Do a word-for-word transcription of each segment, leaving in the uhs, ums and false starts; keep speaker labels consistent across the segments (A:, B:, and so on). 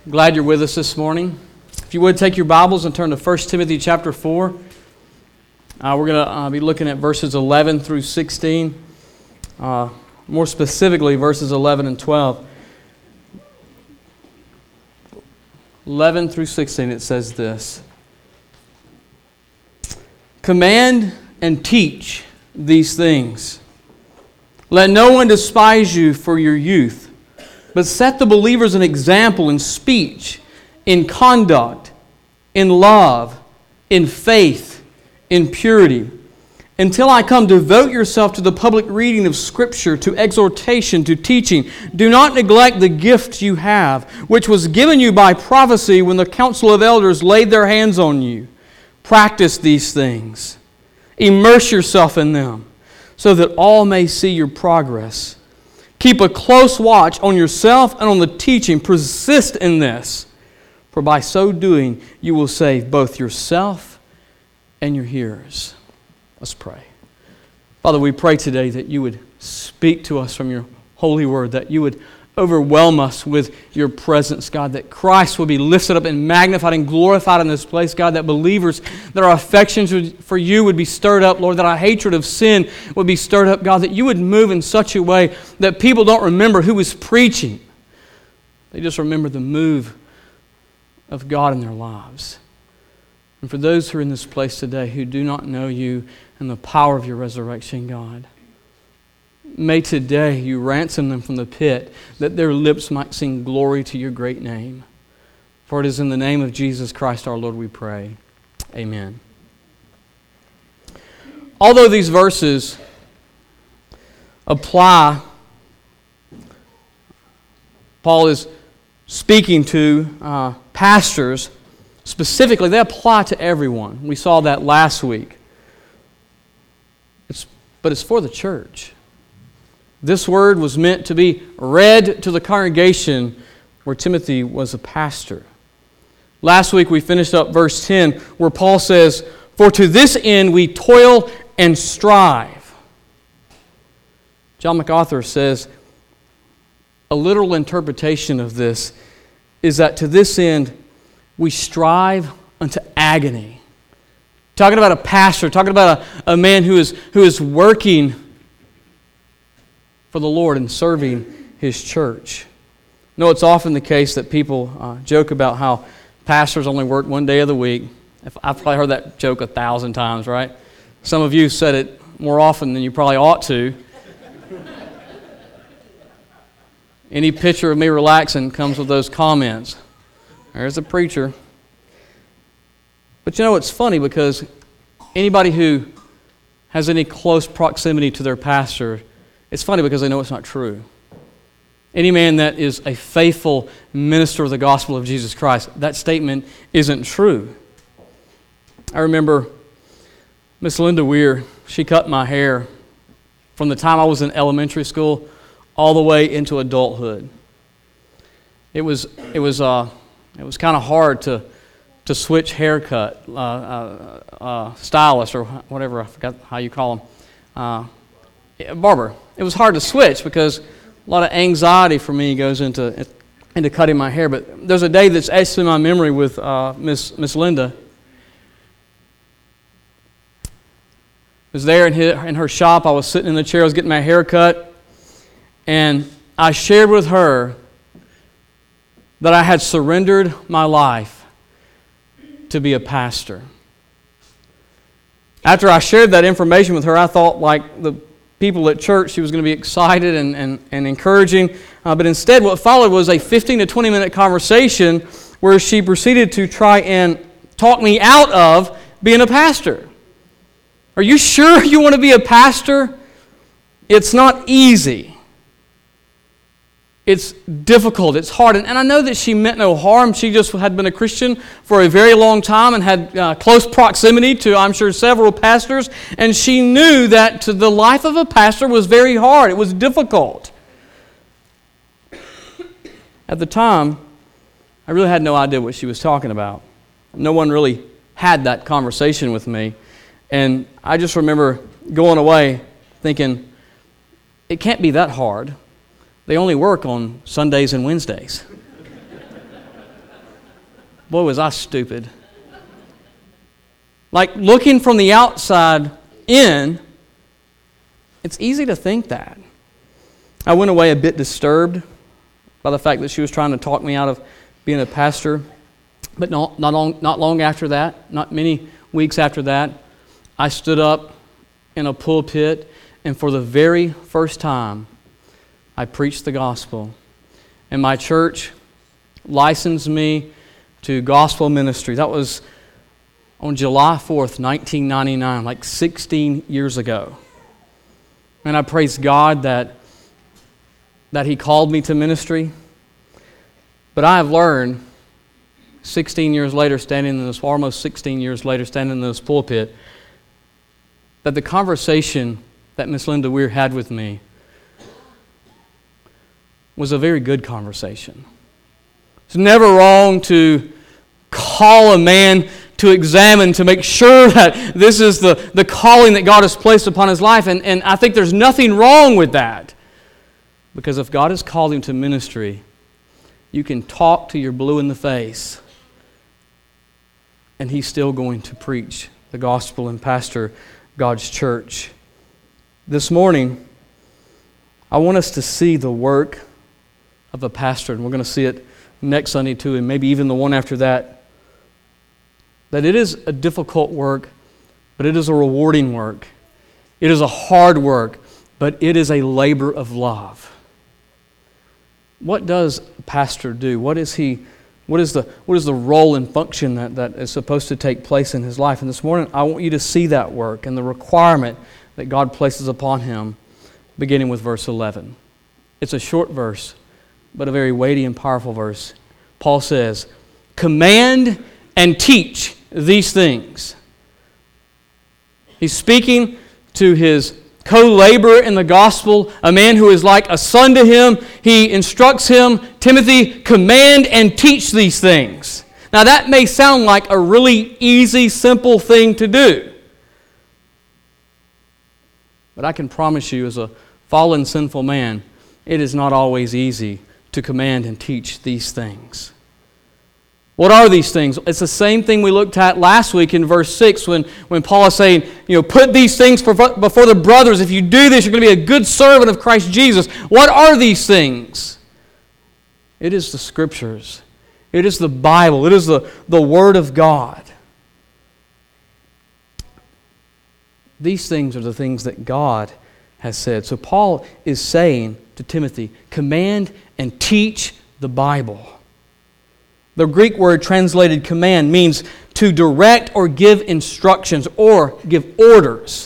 A: Glad you're with us this morning. If you would, take your Bibles and turn to First Timothy chapter four. Uh, we're going to uh, be looking at verses eleven through sixteen. Uh, more specifically, verses eleven and twelve. eleven through sixteen, it says this. Command and teach these things. Let no one despise you for your youth, but set the believers an example in speech, in conduct, in love, in faith, in purity. Until I come, devote yourself to the public reading of Scripture, to exhortation, to teaching. Do not neglect the gift you have, which was given you by prophecy when the council of elders laid their hands on you. Practice these things. Immerse yourself in them, so that all may see your progress. Keep a close watch on yourself and on the teaching. Persist in this, for by so doing you will save both yourself and your hearers. Let's pray. Father, we pray today that you would speak to us from your holy word, that you would overwhelm us with your presence, God, that Christ will be lifted up and magnified and glorified in this place, God, that believers, that our affections for you would be stirred up, Lord, that our hatred of sin would be stirred up, God, that you would move in such a way that people don't remember who was preaching. They just remember the move of God in their lives. And for those who are in this place today who do not know you and the power of your resurrection, God, may today you ransom them from the pit, that their lips might sing glory to your great name. For it is in the name of Jesus Christ our Lord we pray. Amen. Although these verses apply, Paul is speaking to uh, pastors specifically, they apply to everyone. We saw that last week. It's, but it's for the church. This word was meant to be read to the congregation where Timothy was a pastor. Last week we finished up verse ten where Paul says, "For to this end we toil and strive." John MacArthur says, a literal interpretation of this is that to this end we strive unto agony. Talking about a pastor, talking about a, a man who is, who is working for the Lord and serving His church. No, it's often the case that people uh, joke about how pastors only work one day of the week. I've probably heard that joke a thousand times, right? Some of you said it more often than you probably ought to. Any picture of me relaxing comes with those comments. There's a preacher. But you know, it's funny because anybody who has any close proximity to their pastor, it's funny because they know it's not true. Any man that is a faithful minister of the gospel of Jesus Christ, that statement isn't true. I remember Miss Linda Weir, she cut my hair from the time I was in elementary school all the way into adulthood. It was it was uh, it was kind of hard to to switch haircut, uh, uh, uh, stylist or whatever, I forgot how you call them, uh, barber. It was hard to switch because a lot of anxiety for me goes into into cutting my hair. But there's a day that's etched in my memory with uh, Miss Miss Linda. I was there in, his, in her shop. I was sitting in the chair. I was getting my hair cut. And I shared with her that I had surrendered my life to be a pastor. After I shared that information with her, I thought like the people at church, she was going to be excited and, and, and encouraging. Uh, but instead, what followed was a fifteen to twenty minute conversation where she proceeded to try and talk me out of being a pastor. Are you sure you want to be a pastor? It's not easy. It's difficult. It's hard. And, and I know that she meant no harm. She just had been a Christian for a very long time and had uh, close proximity to, I'm sure, several pastors. And she knew that to the life of a pastor was very hard. It was difficult. At the time, I really had no idea what she was talking about. No one really had that conversation with me. And I just remember going away thinking, it can't be that hard. They only work on Sundays and Wednesdays. Boy, was I stupid. Like, looking from the outside in, it's easy to think that. I went away a bit disturbed by the fact that she was trying to talk me out of being a pastor. But not, not, long, not long after that, not many weeks after that, I stood up in a pulpit, and for the very first time, I preached the gospel. And my church licensed me to gospel ministry. That was on July fourth, nineteen ninety-nine, like sixteen years ago. And I praise God that, that He called me to ministry. But I have learned, sixteen years later, standing in this, almost sixteen years later, standing in this pulpit, that the conversation that Miss Linda Weir had with me was a very good conversation. It's never wrong to call a man to examine, to make sure that this is the, the calling that God has placed upon his life. And, and I think there's nothing wrong with that. Because if God has called him to ministry, you can talk to your blue in the face, and he's still going to preach the gospel and pastor God's church. This morning, I want us to see the work of a pastor, and we're going to see it next Sunday too, and maybe even the one after that, that it is a difficult work, but it is a rewarding work. It is a hard work, but it is a labor of love. What does a pastor do? What is he? What is the what is the role and function that, that is supposed to take place in his life? And this morning, I want you to see that work and the requirement that God places upon him, beginning with verse eleven. It's a short verse, but a very weighty and powerful verse. Paul says, "Command and teach these things." He's speaking to his co-laborer in the gospel, a man who is like a son to him. He instructs him, Timothy, command and teach these things. Now that may sound like a really easy, simple thing to do. But I can promise you, as a fallen, sinful man, it is not always easy to command and teach these things. What are these things? It's the same thing we looked at last week in verse six when, when Paul is saying, you know, put these things for, before the brothers. If you do this, you're going to be a good servant of Christ Jesus. What are these things? It is the Scriptures. It is the Bible. It is the, the Word of God. These things are the things that God has said. So Paul is saying to Timothy, command and teach the Bible. The Greek word translated command means to direct or give instructions or give orders.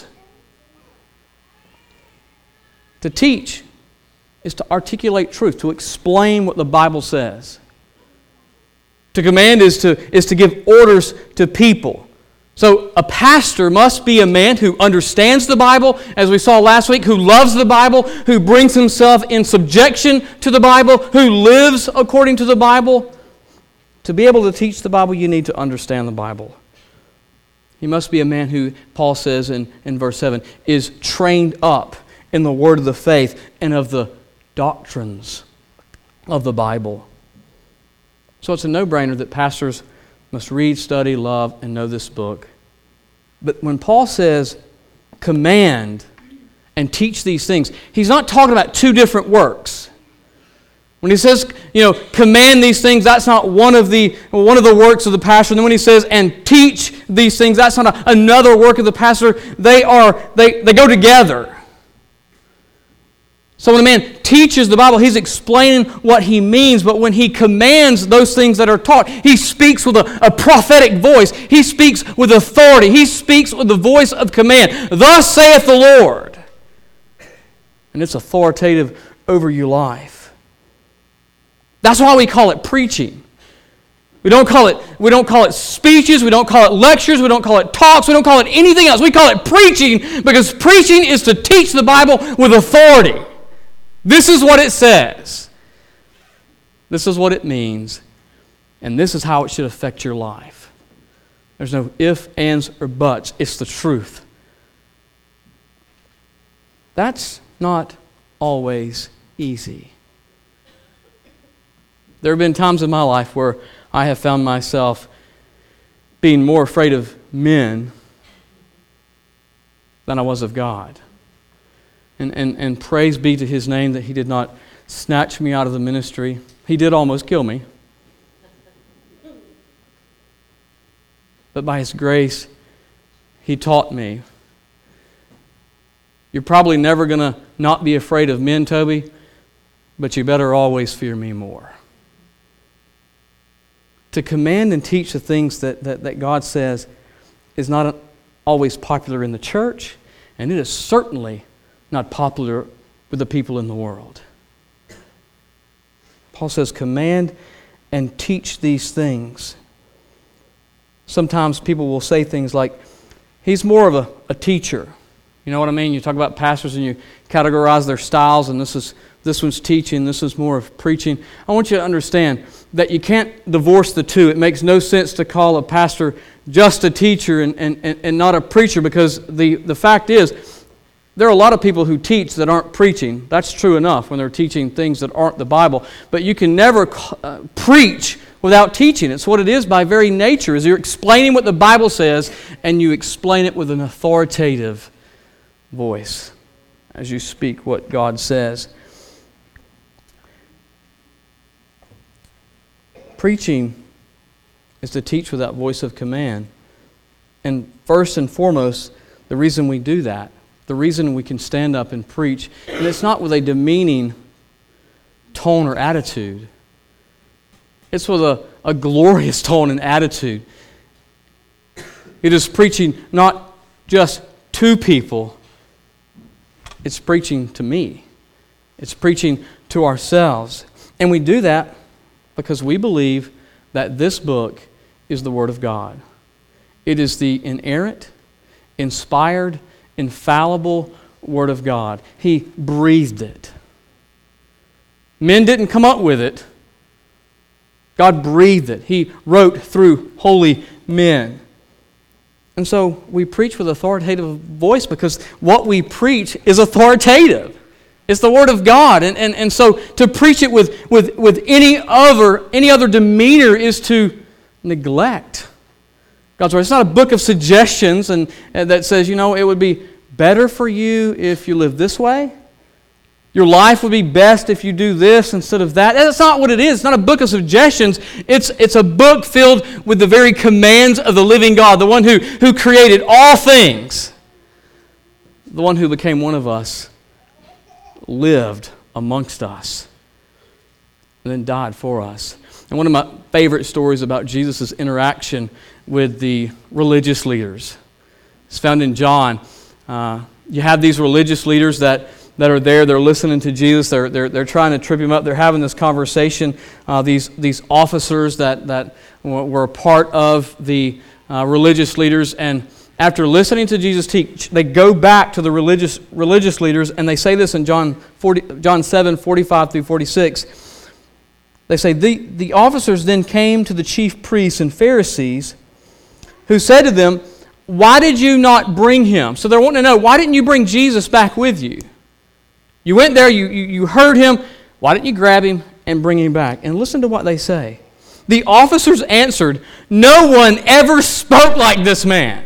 A: To teach is to articulate truth, to explain what the Bible says. To command is to, is to give orders to people. So a pastor must be a man who understands the Bible, as we saw last week, who loves the Bible, who brings himself in subjection to the Bible, who lives according to the Bible. To be able to teach the Bible, you need to understand the Bible. He must be a man who, Paul says in, in verse seven, is trained up in the word of the faith and of the doctrines of the Bible. So it's a no-brainer that pastors must read, study, love, and know this book. But when Paul says, command and teach these things, he's not talking about two different works. When he says, you know, command these things, that's not one of the one of the works of the pastor. And then when he says, and teach these things, that's not a, another work of the pastor. They are they, they go together. So when a man teaches the Bible, he's explaining what he means. But when he commands those things that are taught, he speaks with a, a prophetic voice. He speaks with authority. He speaks with the voice of command. Thus saith the Lord. And it's authoritative over your life. That's why we call it preaching. We don't call it, we don't call it speeches, we don't call it lectures, we don't call it talks, we don't call it anything else. We call it preaching because preaching is to teach the Bible with authority. This is what it says. This is what it means. And this is how it should affect your life. There's no ifs, ands, or buts. It's the truth. That's not always easy. There have been times in my life where I have found myself being more afraid of men than I was of God. And, and, and praise be to His name that He did not snatch me out of the ministry. He did almost kill me. But by His grace, He taught me. You're probably never going to not be afraid of men, Toby, but you better always fear me more. To command and teach the things that, that, that God says is not always popular in the church, and it is certainly not popular with the people in the world. Paul says, command and teach these things. Sometimes people will say things like, he's more of a, a teacher. You know what I mean? You talk about pastors and you categorize their styles, and this is this one's teaching, this is more of preaching. I want you to understand that you can't divorce the two. It makes no sense to call a pastor just a teacher and, and, and not a preacher, because the, the fact is, there are a lot of people who teach that aren't preaching. That's true enough when they're teaching things that aren't the Bible. But you can never uh, preach without teaching. It's what it is by very nature, is you're explaining what the Bible says, and you explain it with an authoritative voice as you speak what God says. Preaching is to teach with that voice of command. And first and foremost, the reason we do that, the reason we can stand up and preach, and it's not with a demeaning tone or attitude. It's with a, a glorious tone and attitude. It is preaching not just to people, it's preaching to me. It's preaching to ourselves. And we do that because we believe that this book is the Word of God. It is the inerrant, inspired, infallible Word of God. He breathed it. Men didn't come up with it. God breathed it. He wrote through holy men. And so we preach with authoritative voice because what we preach is authoritative. It's the Word of God. And, and, and so to preach it with, with, with any other any other demeanor is to neglect God's Word. It's not a book of suggestions and, and that says, you know, it would be better for you if you live this way. Your life would be best if you do this instead of that. That's not what it is. It's not a book of suggestions. It's, it's a book filled with the very commands of the living God, the one who, who created all things, the one who became one of us, lived amongst us, and then died for us. And one of my favorite stories about Jesus' interaction with the religious leaders is found in John. Uh, you have these religious leaders that, that are there. They're listening to Jesus. They're, they're, they're trying to trip Him up. They're having this conversation. Uh, these, these officers that, that were a part of the uh, religious leaders, and after listening to Jesus teach, they go back to the religious religious leaders, and they say this in John forty, John seven, forty-five through forty-six. They say, the, the officers then came to the chief priests and Pharisees, who said to them, why did you not bring Him? So they're wanting to know, why didn't you bring Jesus back with you? You went there, you, you, you heard Him, why didn't you grab Him and bring Him back? And listen to what they say. The officers answered, no one ever spoke like this man.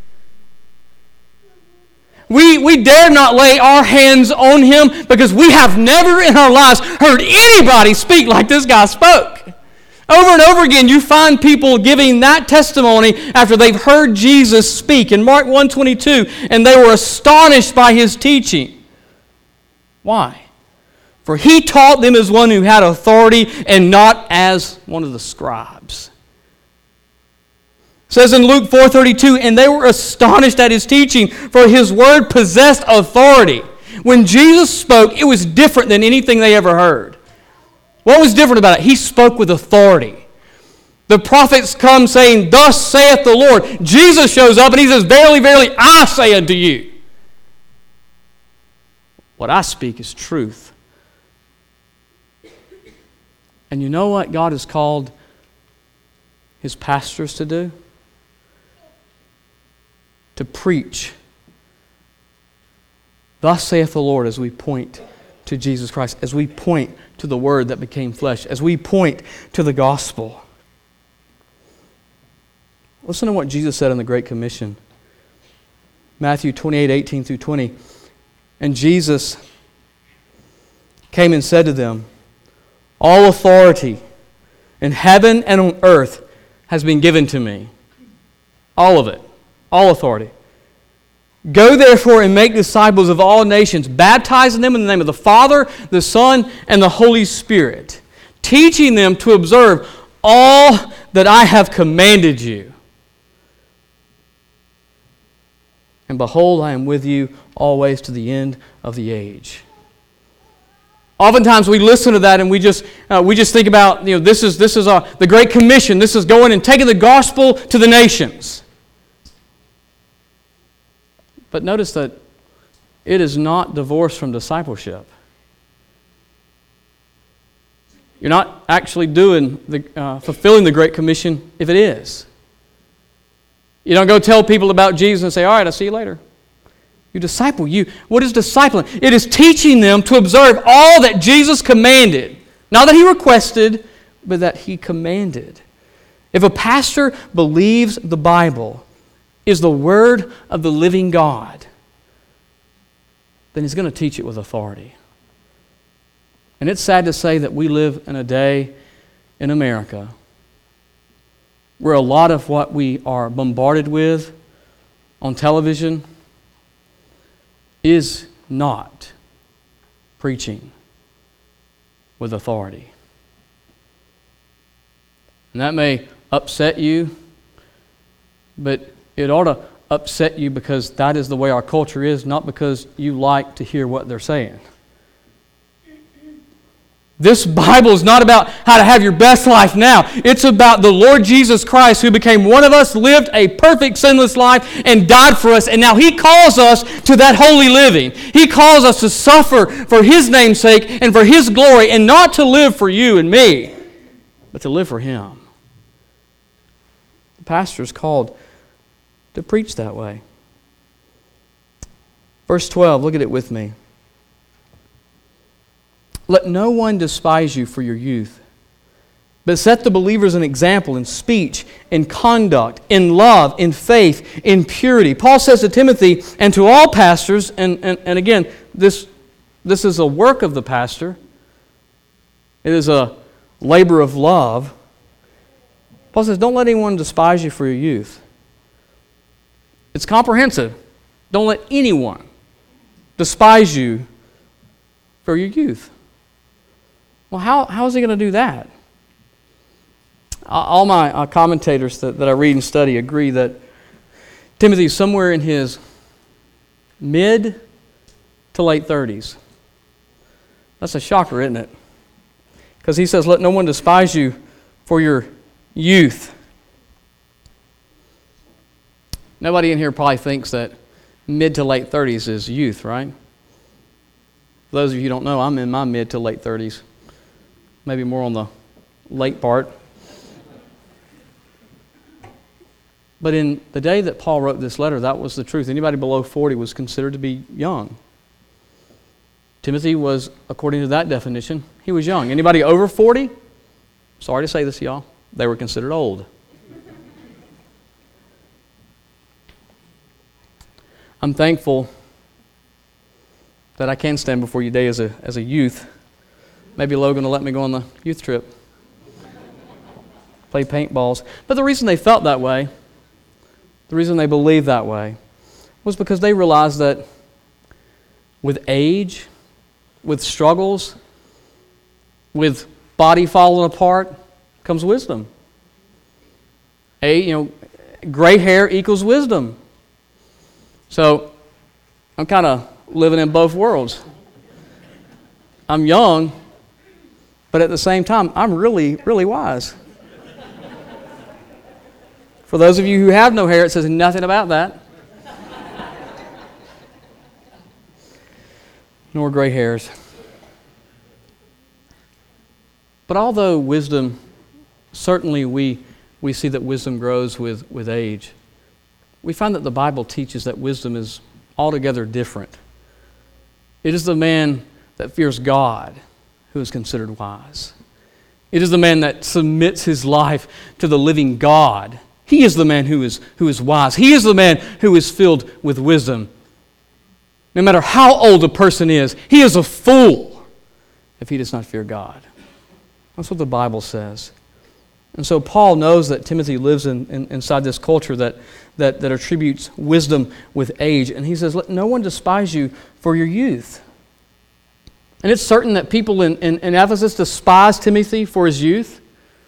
A: We, we dare not lay our hands on him because we have never in our lives heard anybody speak like this guy spoke. Over and over again, you find people giving that testimony after they've heard Jesus speak. In Mark one twenty-two, and they were astonished by His teaching. Why? For He taught them as one who had authority and not as one of the scribes. It says in Luke four thirty-two, and they were astonished at His teaching, for His word possessed authority. When Jesus spoke, it was different than anything they ever heard. What was different about it? He spoke with authority. The prophets come saying, thus saith the Lord. Jesus shows up and He says, verily, verily, I say unto you. What I speak is truth. And you know what God has called His pastors to do? To preach. Thus saith the Lord, as we point to Jesus Christ, as we point to the Word that became flesh, as we point to the gospel. Listen to what Jesus said in the Great Commission. Matthew twenty-eight, eighteen through twenty. And Jesus came and said to them, all authority in heaven and on earth has been given to me. All of it. All authority. Go therefore and make disciples of all nations, baptizing them in the name of the Father, the Son, and the Holy Spirit, teaching them to observe all that I have commanded you. And behold, I am with you always to the end of the age. Oftentimes we listen to that and we just uh, we just think about, you know, this is this is uh, the Great Commission. This is going and taking the gospel to the nations. But notice that it is not divorced from discipleship. You're not actually doing the uh, fulfilling the Great Commission if it is. You don't go tell people about Jesus and say, all right, I'll see you later. You disciple. You. What is discipling? It is teaching them to observe all that Jesus commanded. Not that He requested, but that He commanded. If a pastor believes the Bible is the Word of the living God, then he's going to teach it with authority. And it's sad to say that we live in a day in America where a lot of what we are bombarded with on television is not preaching with authority. And that may upset you, but it ought to upset you because that is the way our culture is, not because you like to hear what they're saying. This Bible is not about how to have your best life now. It's about the Lord Jesus Christ who became one of us, lived a perfect sinless life, and died for us. And now He calls us to that holy living. He calls us to suffer for His name's sake and for His glory, and not to live for you and me, but to live for Him. The pastor is called to preach that way. Verse twelve, look at it with me. Let no one despise you for your youth, but set the believers an example in speech, in conduct, in love, in faith, in purity. Paul says to Timothy and to all pastors, and, and, and again, this, this is a work of the pastor. It is a labor of love. Paul says, don't let anyone despise you for your youth. It's comprehensive. Don't let anyone despise you for your youth. Well, how, how is he going to do that? All my uh, commentators that, that I read and study agree that Timothy is somewhere in his mid to late thirties. That's a shocker, isn't it? Because he says, let no one despise you for your youth. Nobody in here probably thinks that mid to late thirties is youth, right? For those of you who don't know, I'm in my mid to late thirties. Maybe more on the late part. But in the day that Paul wrote this letter, that was the truth. Anybody below forty was considered to be young. Timothy was, according to that definition, he was young. Anybody over forty? Sorry to say this, y'all. They were considered old. I'm thankful that I can stand before you today as a, as a youth. Maybe Logan will let me go on the youth trip. Play paintballs. But the reason they felt that way, the reason they believed that way, was because they realized that with age, with struggles, with body falling apart, comes wisdom. A, you know, gray hair equals wisdom. So I'm kind of living in both worlds. I'm young, but at the same time, I'm really, really wise. For those of you who have no hair, it says nothing about that. Nor gray hairs. But although wisdom, certainly we, we see that wisdom grows with, with age, we find that the Bible teaches that wisdom is altogether different. It is the man that fears God who is considered wise. It is the man that submits his life to the living God He is the man who is, who is wise. He is the man who is filled with wisdom. No matter how old a person is, he is a fool if he does not fear God. That's what the Bible says. And so Paul knows that Timothy lives in, in, inside this culture that, that, that attributes wisdom with age. And he says, let no one despise you for your youth. And it's certain that people in, in, in Ephesus despised Timothy for his youth.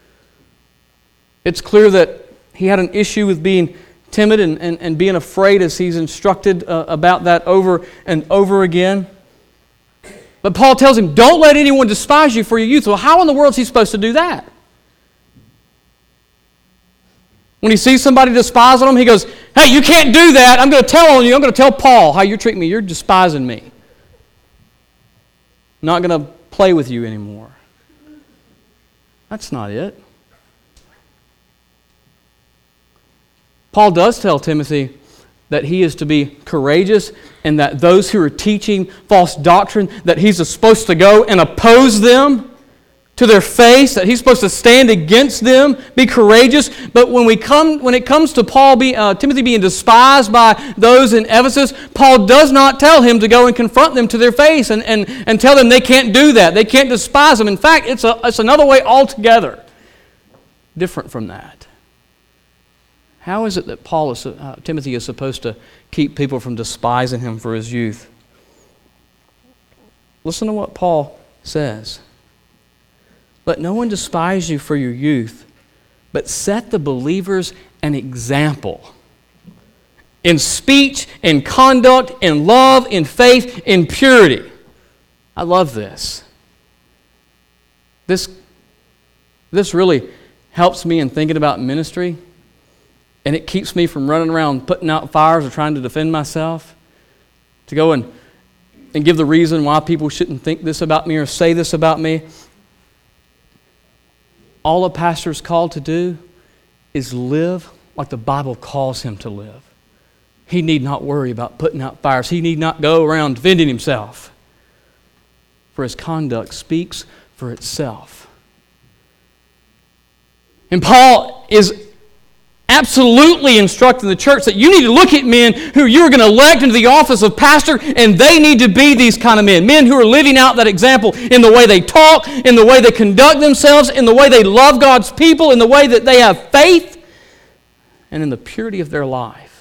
A: It's clear that he had an issue with being timid and, and, and being afraid as he's instructed uh, about that over and over again. But Paul tells him, don't let anyone despise you for your youth. Well, how in the world is he supposed to do that? When he sees somebody despising him, he goes, hey, you can't do that. I'm going to tell on you. I'm going to tell Paul how you're treating me. You're despising me. I'm not going to play with you anymore. That's not it. Paul does tell Timothy that he is to be courageous and that those who are teaching false doctrine, that he's supposed to go and oppose them to their face, that he's supposed to stand against them, be courageous. But when we come, when it comes to Paul, be, uh, Timothy being despised by those in Ephesus, Paul does not tell him to go and confront them to their face and, and, and tell them they can't do that. They can't despise them. In fact, it's, a, it's another way altogether different from that. How is it that Paul is, uh, Timothy is supposed to keep people from despising him for his youth? Listen to what Paul says. Let no one despise you for your youth, but set the believers an example in speech, in conduct, in love, in faith, in purity. I love this. This, this really helps me in thinking about ministry. And it keeps me from running around putting out fires or trying to defend myself. To go and, and give the reason why people shouldn't think this about me or say this about me. All a pastor is called to do is live like the Bible calls him to live. He need not worry about putting out fires. He need not go around defending himself. For his conduct speaks for itself. And Paul is absolutely instructing the church that you need to look at men who you're going to elect into the office of pastor, and they need to be these kind of men. Men who are living out that example in the way they talk, in the way they conduct themselves, in the way they love God's people, in the way that they have faith, and in the purity of their life.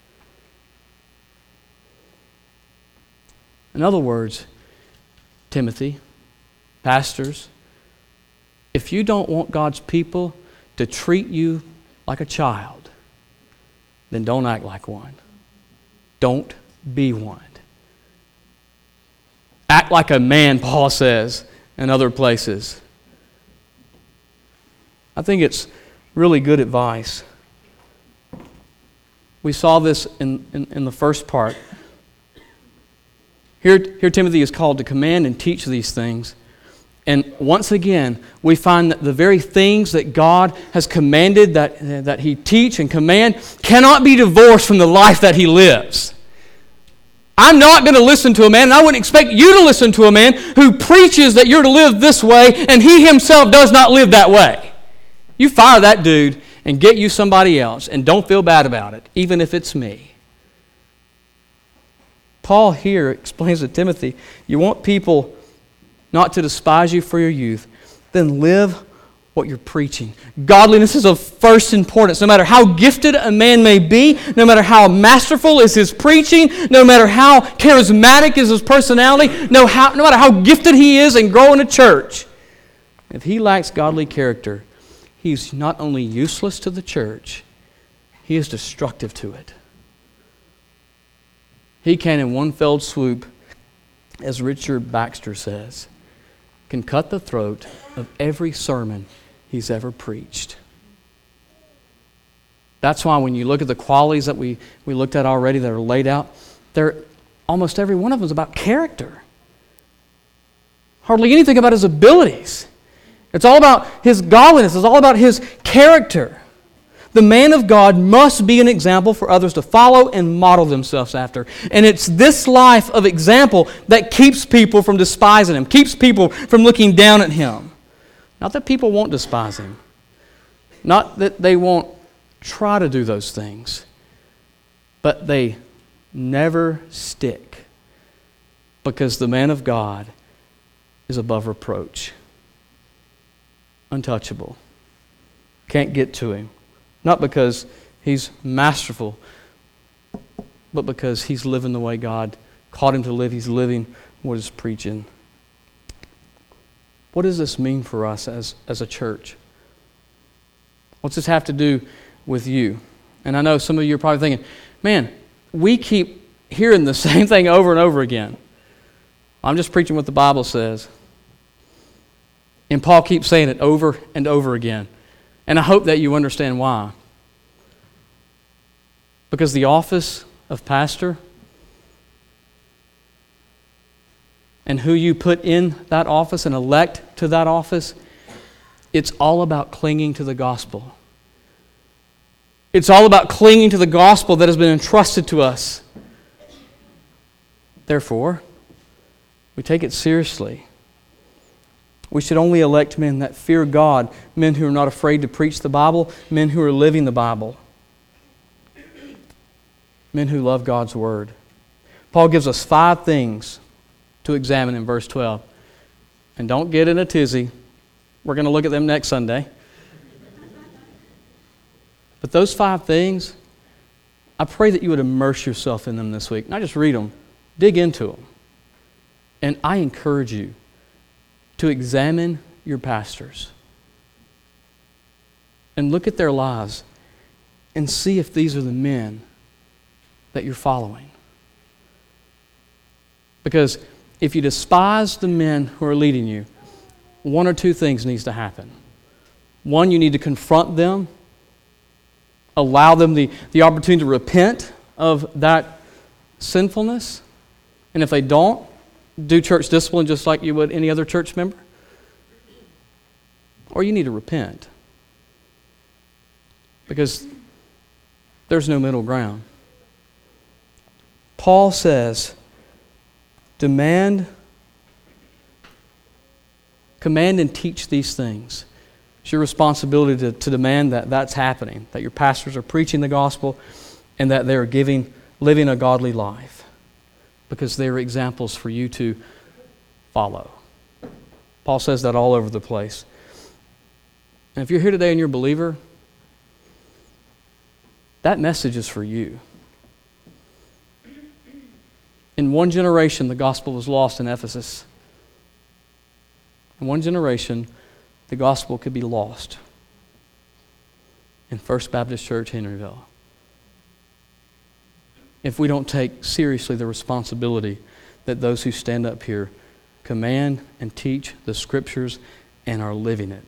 A: In other words, Timothy, pastors, if you don't want God's people to treat you like a child, then don't act like one. Don't be one. Act like a man, Paul says in other places. I think it's really good advice. We saw this in, in, in the first part. Here, here Timothy is called to command and teach these things. And once again, we find that the very things that God has commanded that, that he teach and command cannot be divorced from the life that he lives. I'm not going to listen to a man, and I wouldn't expect you to listen to a man who preaches that you're to live this way, and he himself does not live that way. You fire that dude and get you somebody else, and don't feel bad about it, even if it's me. Paul here explains to Timothy, you want people not to despise you for your youth, then live what you're preaching. Godliness is of first importance. No matter how gifted a man may be, no matter how masterful is his preaching, no matter how charismatic is his personality, no, how, no matter how gifted he is in growing a church, if he lacks godly character, he's not only useless to the church, he is destructive to it. He can, in one fell swoop, as Richard Baxter says, can cut the throat of every sermon he's ever preached. That's why when you look at the qualities that we, we looked at already that are laid out, they're, almost every one of them is about character. Hardly anything about his abilities. It's all about his godliness. It's all about his character. The man of God must be an example for others to follow and model themselves after. And it's this life of example that keeps people from despising him, keeps people from looking down at him. Not that people won't despise him. Not that they won't try to do those things, but they never stick because the man of God is above reproach, untouchable. Can't get to him. Not because he's masterful, but because he's living the way God called him to live. He's living what he's preaching. What does this mean for us as, as a church? What's this have to do with you? And I know some of you are probably thinking, man, we keep hearing the same thing over and over again. I'm just preaching what the Bible says. And Paul keeps saying it over and over again. And I hope that you understand why. Because the office of pastor and who you put in that office and elect to that office, it's all about clinging to the gospel. It's all about clinging to the gospel that has been entrusted to us. Therefore, we take it seriously. We should only elect men that fear God, men who are not afraid to preach the Bible, men who are living the Bible, men who love God's Word. Paul gives us five things to examine in verse twelve. And don't get in a tizzy. We're going to look at them next Sunday. But those five things, I pray that you would immerse yourself in them this week. Not just read them, dig into them. And I encourage you to examine your pastors and look at their lives and see if these are the men that you're following. Because if you despise the men who are leading you, one or two things needs to happen. One, you need to confront them, allow them the, the opportunity to repent of that sinfulness. And if they don't, do church discipline just like you would any other church member. Or you need to repent. Because there's no middle ground. Paul says, demand, command and teach these things. It's your responsibility to, to demand that that's happening, that your pastors are preaching the gospel and that they're giving, living a godly life. Because they're examples for you to follow. Paul says that all over the place. And if you're here today and you're a believer, that message is for you. In one generation, the gospel was lost in Ephesus. In one generation, the gospel could be lost in First Baptist Church, Henryville. If we don't take seriously the responsibility that those who stand up here command and teach the Scriptures and are living it.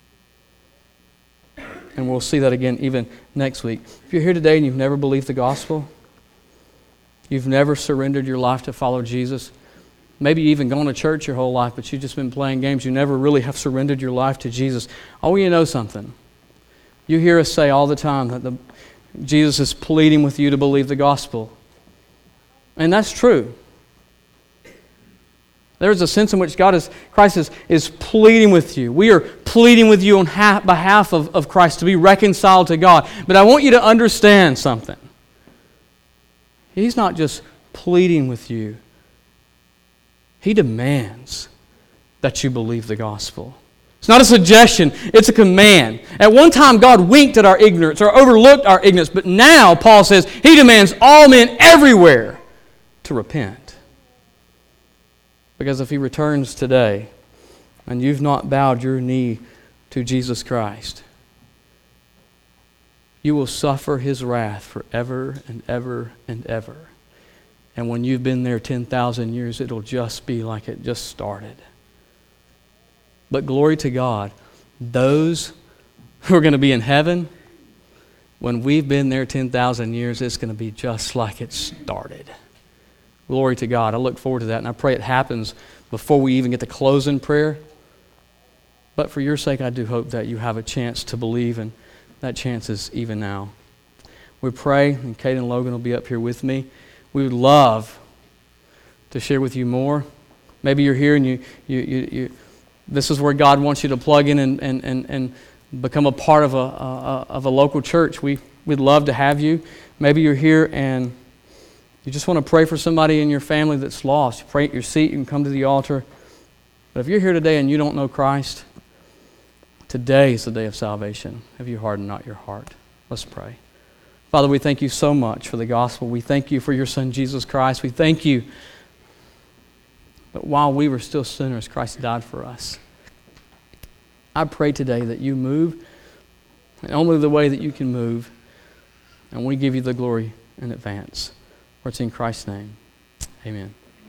A: And we'll see that again even next week. If you're here today and you've never believed the gospel, you've never surrendered your life to follow Jesus, maybe you've even gone to church your whole life, but you've just been playing games, you never really have surrendered your life to Jesus, I want you to know something. You hear us say all the time that the Jesus is pleading with you to believe the gospel. And that's true. There's a sense in which God is, Christ is, is pleading with you. We are pleading with you on ha- behalf of, of Christ to be reconciled to God. But I want you to understand something. He's not just pleading with you. He demands that you believe the gospel. It's not a suggestion, it's a command. At one time, God winked at our ignorance or overlooked our ignorance, but now, Paul says, He demands all men everywhere to repent. Because if He returns today and you've not bowed your knee to Jesus Christ, you will suffer His wrath forever and ever and ever. And when you've been there ten thousand years, it'll just be like it just started. But glory to God, those who are going to be in heaven, when we've been there ten thousand years, it's going to be just like it started. Glory to God. I look forward to that, and I pray it happens before we even get to close in prayer. But for your sake, I do hope that you have a chance to believe, and that chance is even now. We pray, and Kate and Logan will be up here with me. We would love to share with you more. Maybe you're here and you, you, you, you this is where God wants you to plug in and, and, and, and become a part of a, a, of a local church, we, we'd love to have you. Maybe you're here and you just want to pray for somebody in your family that's lost. You pray at your seat, you can come to the altar. But if you're here today and you don't know Christ, today is the day of salvation. Have you hardened not your heart? Let's pray. Father, we thank you so much for the gospel. We thank you for your Son, Jesus Christ. We thank you that while we were still sinners, Christ died for us. I pray today that you move in only the way that you can move, and we give you the glory in advance. For it's in Christ's name. Amen.